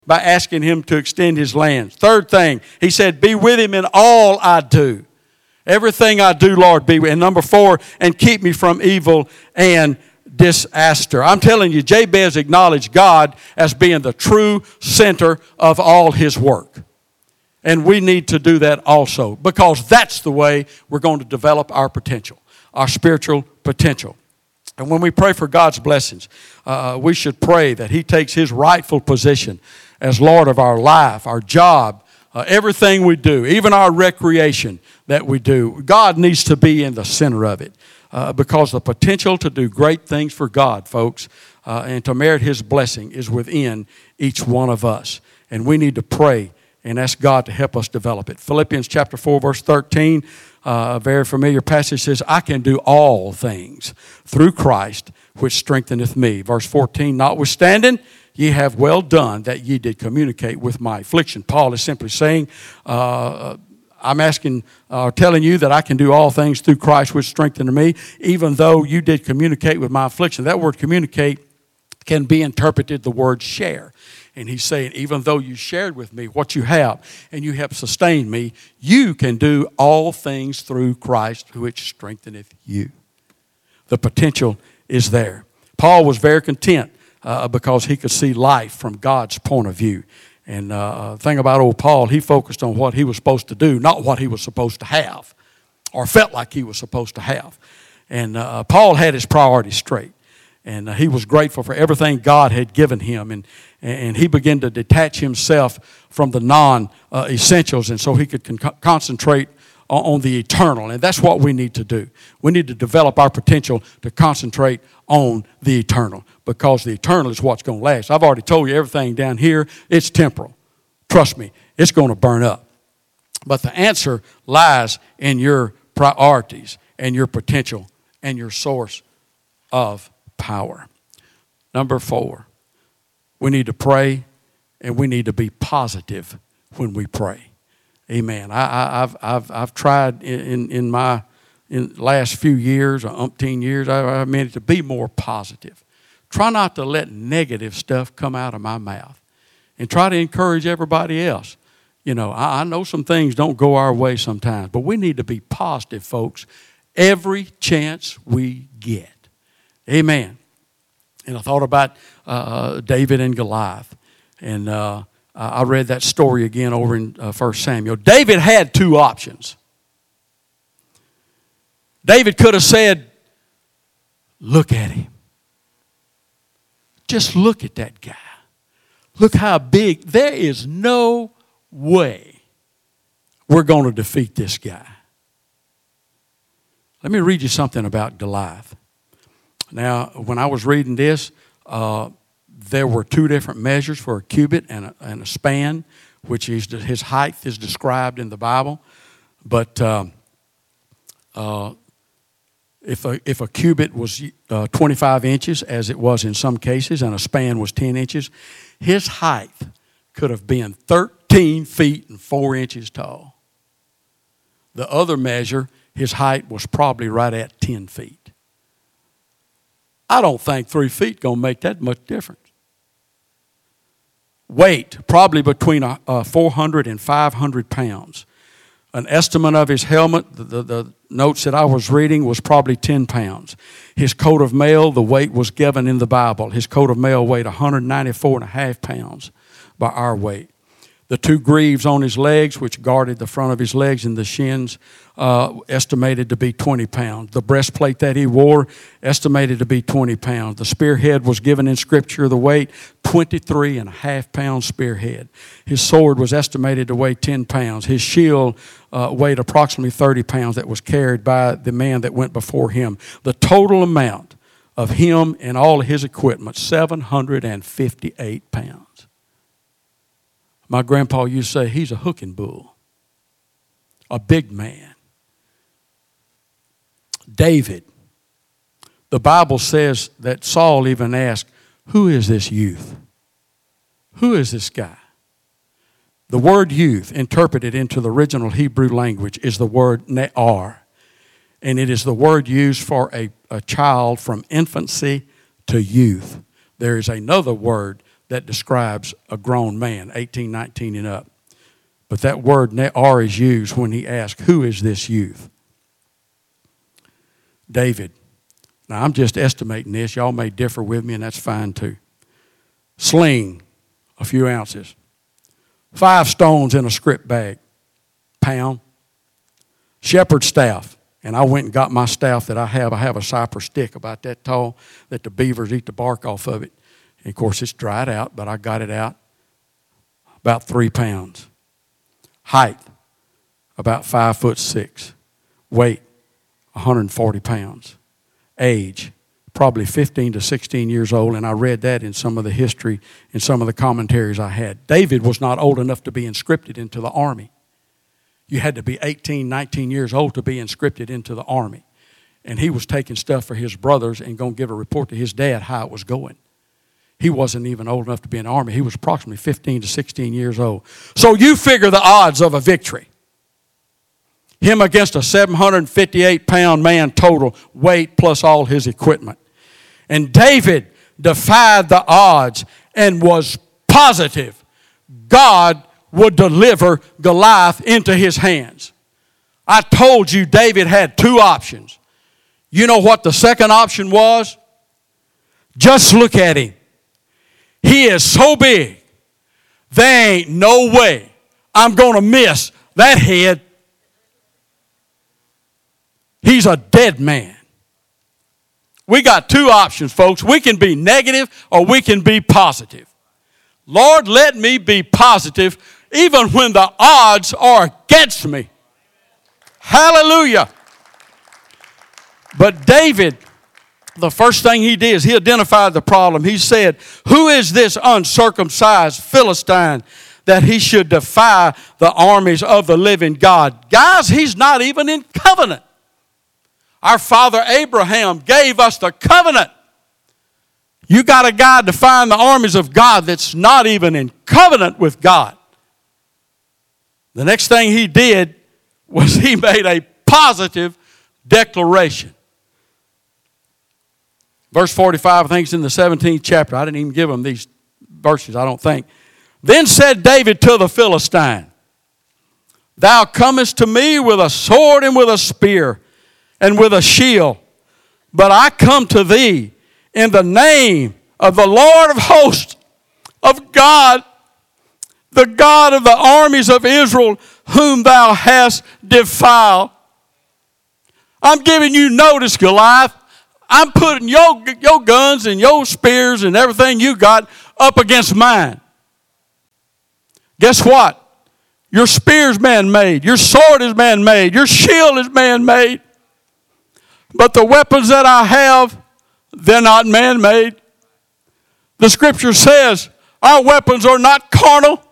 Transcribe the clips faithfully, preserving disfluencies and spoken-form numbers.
by asking him to extend his lands. Third thing, he said, be with him in all I do. Everything I do, Lord, be with me. And number four, and keep me from evil and disaster. I'm telling you, Jabez acknowledged God as being the true center of all his work. And we need to do that also, because that's the way we're going to develop our potential, our spiritual potential. And when we pray for God's blessings, uh, we should pray that he takes his rightful position as Lord of our life, our job, uh, everything we do, even our recreation that we do. God needs to be in the center of it, uh, because the potential to do great things for God, folks, uh, and to merit his blessing is within each one of us. And we need to pray and ask God to help us develop it. Philippians chapter four, verse thirteen, uh, a very familiar passage, says, I can do all things through Christ, which strengtheneth me. Verse fourteen, notwithstanding, ye have well done that ye did communicate with my affliction. Paul is simply saying, uh, I'm asking, uh, telling you that I can do all things through Christ, which strengtheneth me, even though you did communicate with my affliction. That word communicate can be interpreted the word share. And he's saying, even though you shared with me what you have and you have sustained me, you can do all things through Christ, which strengtheneth you. The potential is there. Paul was very content uh, because he could see life from God's point of view. And uh, the thing about old Paul, he focused on what he was supposed to do, not what he was supposed to have or felt like he was supposed to have. And uh, Paul had his priorities straight. And uh, he was grateful for everything God had given him. And, and he began to detach himself from the non-essentials. Uh, and so he could con- concentrate on, on the eternal. And that's what we need to do. We need to develop our potential to concentrate on the eternal. Because the eternal is what's going to last. I've already told you everything down here, it's temporal. Trust me, it's going to burn up. But the answer lies in your priorities and your potential and your source of power. Number four, we need to pray and we need to be positive when we pray. Amen. I, I, I've, I've, I've tried in, in my in last few years, or umpteen years, I, I meant to be more positive. Try not to let negative stuff come out of my mouth, and try to encourage everybody else. You know, I, I know some things don't go our way sometimes, but we need to be positive, folks, every chance we get. Amen. And I thought about uh, David and Goliath. And uh, I read that story again over in uh, First Samuel. David had two options. David could have said, look at him. Just look at that guy. Look how big. There is no way we're going to defeat this guy. Let me read you something about Goliath. Now, when I was reading this, uh, there were two different measures for a cubit and a, and a span, which is his height is described in the Bible. But uh, uh, if a if a cubit was uh, twenty-five inches, as it was in some cases, and a span was ten inches, his height could have been thirteen feet and four inches tall. The other measure, his height was probably right at ten feet. I don't think three feet going to make that much difference. Weight, probably between uh, four hundred and five hundred pounds. An estimate of his helmet, the, the, the notes that I was reading, was probably ten pounds. His coat of mail, the weight was given in the Bible. His coat of mail weighed one hundred ninety-four and a half pounds by our weight. The two greaves on his legs, which guarded the front of his legs and the shins, uh, estimated to be twenty pounds. The breastplate that he wore, estimated to be twenty pounds. The spearhead was given in Scripture the weight, twenty-three and a half pound spearhead. His sword was estimated to weigh ten pounds. His shield uh, weighed approximately thirty pounds that was carried by the man that went before him. The total amount of him and all of his equipment, seven hundred fifty-eight pounds. My grandpa used to say, he's a hooking bull, a big man. David, the Bible says that Saul even asked, who is this youth? Who is this guy? The word youth, interpreted into the original Hebrew language, is the word ne'ar. And it is the word used for a, a child from infancy to youth. There is another word that describes a grown man, eighteen, nineteen and up. But that word "are" is used when he asks, who is this youth? David. Now, I'm just estimating this. Y'all may differ with me, and that's fine too. Sling, a few ounces. Five stones in a script bag, pound. Shepherd's staff. And I went and got my staff that I have. I have a cypress stick about that tall that the beavers eat the bark off of it. And of course, it's dried out, but I got it out. About three pounds. Height, about five foot six. Weight, one hundred forty pounds. Age, probably fifteen to sixteen years old, and I read that in some of the history, in some of the commentaries I had. David was not old enough to be conscripted into the army. You had to be eighteen, nineteen years old to be conscripted into the army. And he was taking stuff for his brothers and going to give a report to his dad how it was going. He wasn't even old enough to be in the army. He was approximately fifteen to sixteen years old. So you figure the odds of a victory. Him against a seven hundred fifty-eight pound man total, weight plus all his equipment. And David defied the odds and was positive God would deliver Goliath into his hands. I told you David had two options. You know what the second option was? Just look at him. He is so big, there ain't no way I'm going to miss that head. He's a dead man. We got two options, folks. We can be negative or we can be positive. Lord, let me be positive even when the odds are against me. Hallelujah. But David, the first thing he did is he identified the problem. He said, who is this uncircumcised Philistine that he should defy the armies of the living God? Guys, he's not even in covenant. Our father Abraham gave us the covenant. You got a guy defying the armies of God that's not even in covenant with God. The next thing he did was he made a positive declaration. Verse forty-five, I think it's in the seventeenth chapter. I didn't even give them these verses, I don't think. Then said David to the Philistine, thou comest to me with a sword and with a spear and with a shield, but I come to thee in the name of the Lord of hosts, of God, the God of the armies of Israel, whom thou hast defiled. I'm giving you notice, Goliath. I'm putting your, your guns and your spears and everything you got up against mine. Guess what? Your spear's man-made. Your sword is man-made. Your shield is man-made. But the weapons that I have, they're not man-made. The scripture says our weapons are not carnal.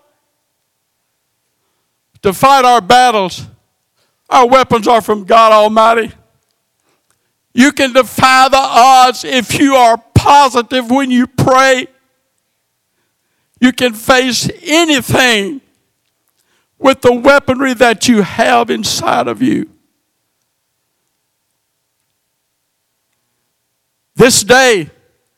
To fight our battles, our weapons are from God Almighty. You can defy the odds if you are positive when you pray. You can face anything with the weaponry that you have inside of you. This day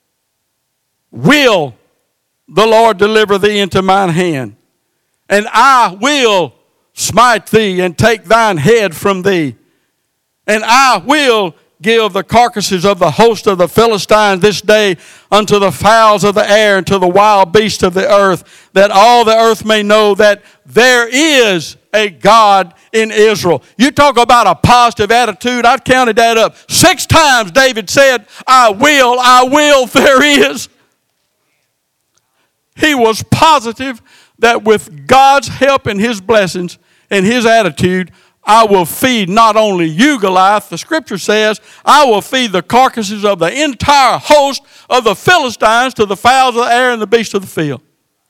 will the Lord deliver thee into mine hand, and I will smite thee and take thine head from thee, and I will give the carcasses of the host of the Philistines this day unto the fowls of the air and to the wild beasts of the earth, that all the earth may know that there is a God in Israel. You talk about a positive attitude. I've counted that up. Six times David said, I will, I will, there is. He was positive that with God's help and his blessings and his attitude, I will feed not only you, Goliath, the scripture says, I will feed the carcasses of the entire host of the Philistines to the fowls of the air and the beasts of the field.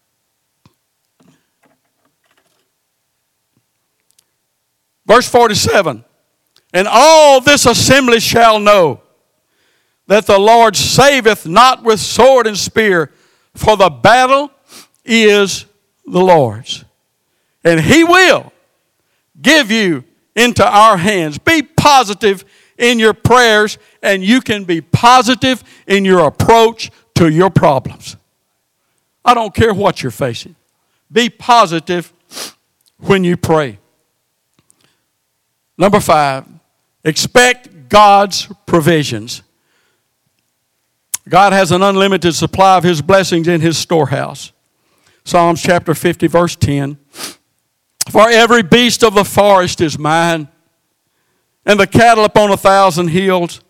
Verse forty-seven, and all this assembly shall know that the Lord saveth not with sword and spear, for the battle is the Lord's. And he will give you into our hands. Be positive in your prayers, and you can be positive in your approach to your problems. I don't care what you're facing. Be positive when you pray. Number five, expect God's provisions. God has an unlimited supply of His blessings in His storehouse. Psalms chapter fifty, verse ten. For every beast of the forest is mine, and the cattle upon a thousand hills.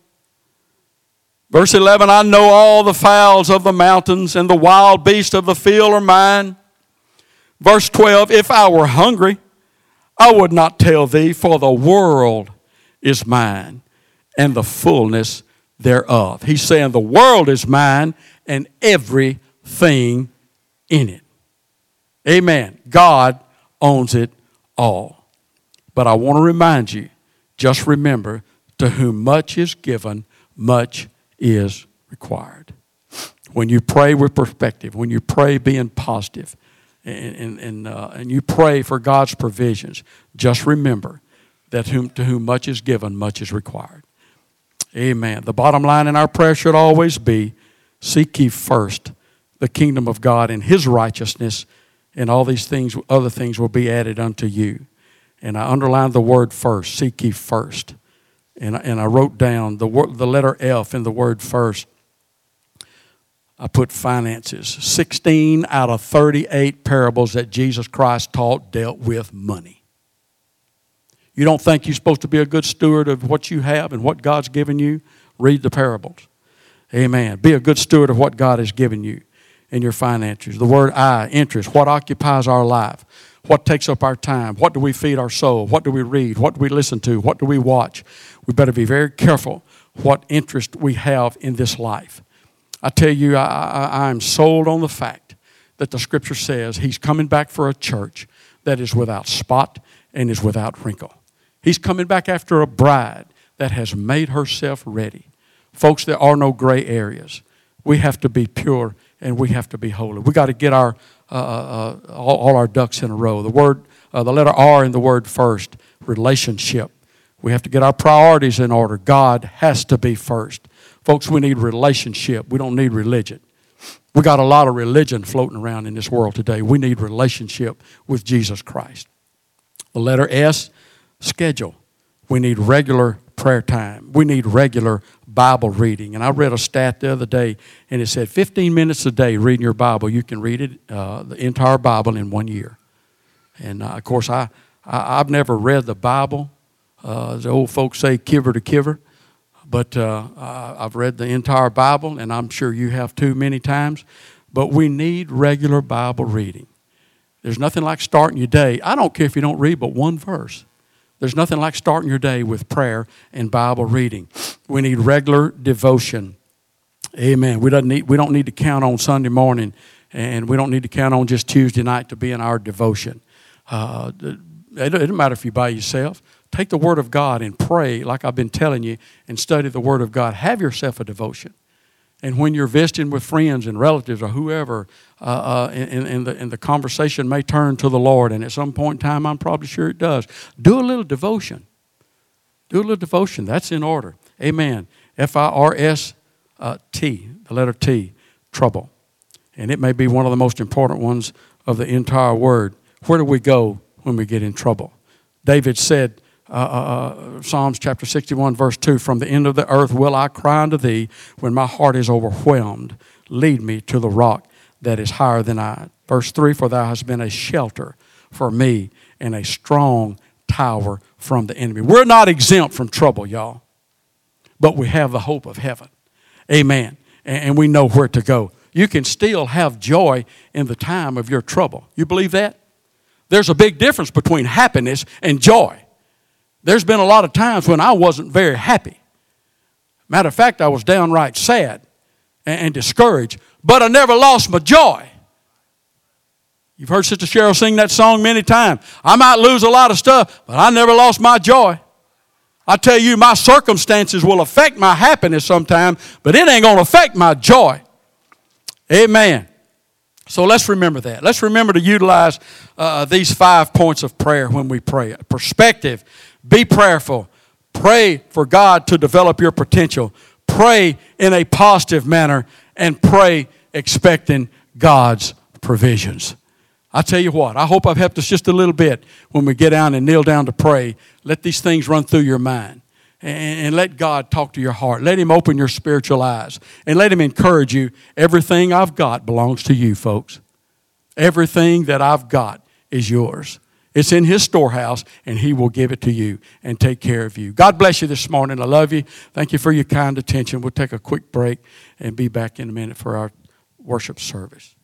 Verse eleven, I know all the fowls of the mountains, and the wild beasts of the field are mine. Verse twelve, if I were hungry, I would not tell thee, for the world is mine, and the fullness thereof. He's saying the world is mine, and everything in it. Amen. God owns it all. But I want to remind you, just remember, to whom much is given, much is required. When you pray with perspective, when you pray being positive, and, and, and, uh, and you pray for God's provisions, just remember that whom, to whom much is given, much is required. Amen. The bottom line in our prayer should always be, seek ye first the kingdom of God and His righteousness, and all these things, other things will be added unto you. And I underlined the word first, seek ye first. And I, and I wrote down the word, the letter F in the word first. I put finances. sixteen out of thirty-eight parables that Jesus Christ taught dealt with money. You don't think you're supposed to be a good steward of what you have and what God's given you? Read the parables. Amen. Be a good steward of what God has given you in your finances. The word I, interest, what occupies our life, what takes up our time, what do we feed our soul, what do we read, what do we listen to, what do we watch. We better be very careful what interest we have in this life. I tell you, I, I, I'm sold on the fact that the Scripture says He's coming back for a church that is without spot and is without wrinkle. He's coming back after a bride that has made herself ready. Folks, there are no gray areas. We have to be pure and we have to be holy. We got to get our uh, uh, all, all our ducks in a row. The word, uh, the letter R in the word first, relationship. We have to get our priorities in order. God has to be first. Folks, we need relationship. We don't need religion. We got a lot of religion floating around in this world today. We need relationship with Jesus Christ. The letter S, schedule. We need regular prayer time. We need regular Bible reading. And I read a stat the other day, and it said fifteen minutes a day reading your Bible. You can read it, uh, the entire Bible in one year. And, uh, of course, I, I, I've never read the Bible. Uh, the old folks say kiver to kiver. But uh, I've read the entire Bible, and I'm sure you have too many times. But we need regular Bible reading. There's nothing like starting your day. I don't care if you don't read but one verse. There's nothing like starting your day with prayer and Bible reading. We need regular devotion. Amen. We don't need, we don't need to count on Sunday morning, and we don't need to count on just Tuesday night to be in our devotion. Uh, it doesn't matter if you're by yourself. Take the Word of God and pray like I've been telling you, and study the Word of God. Have yourself a devotion. And when you're visiting with friends and relatives or whoever, uh, uh, and, and, the, and the conversation may turn to the Lord, and at some point in time, I'm probably sure it does, do a little devotion. Do a little devotion. That's in order. Amen. F I R S T, the letter T, trouble. And it may be one of the most important ones of the entire Word. Where do we go when we get in trouble? David said, Uh, uh, Psalms chapter sixty-one, verse two, from the end of the earth will I cry unto thee when my heart is overwhelmed. Lead me to the rock that is higher than I. Verse three, for thou hast been a shelter for me and a strong tower from the enemy. We're not exempt from trouble, y'all, but we have the hope of heaven. Amen. And, and we know where to go. You can still have joy in the time of your trouble. You believe that? There's a big difference between happiness and joy. There's been a lot of times when I wasn't very happy. Matter of fact, I was downright sad and, and discouraged, but I never lost my joy. You've heard Sister Cheryl sing that song many times. I might lose a lot of stuff, but I never lost my joy. I tell you, my circumstances will affect my happiness sometime, but it ain't going to affect my joy. Amen. So let's remember that. Let's remember to utilize uh, these five points of prayer when we pray. Perspective. Be prayerful. Pray for God to develop your potential. Pray in a positive manner, and pray expecting God's provisions. I tell you what, I hope I've helped us just a little bit when we get down and kneel down to pray. Let these things run through your mind. And let God talk to your heart. Let Him open your spiritual eyes. And let Him encourage you. Everything I've got belongs to you, folks. Everything that I've got is yours. It's in His storehouse, and He will give it to you and take care of you. God bless you this morning. I love you. Thank you for your kind attention. We'll take a quick break and be back in a minute for our worship service.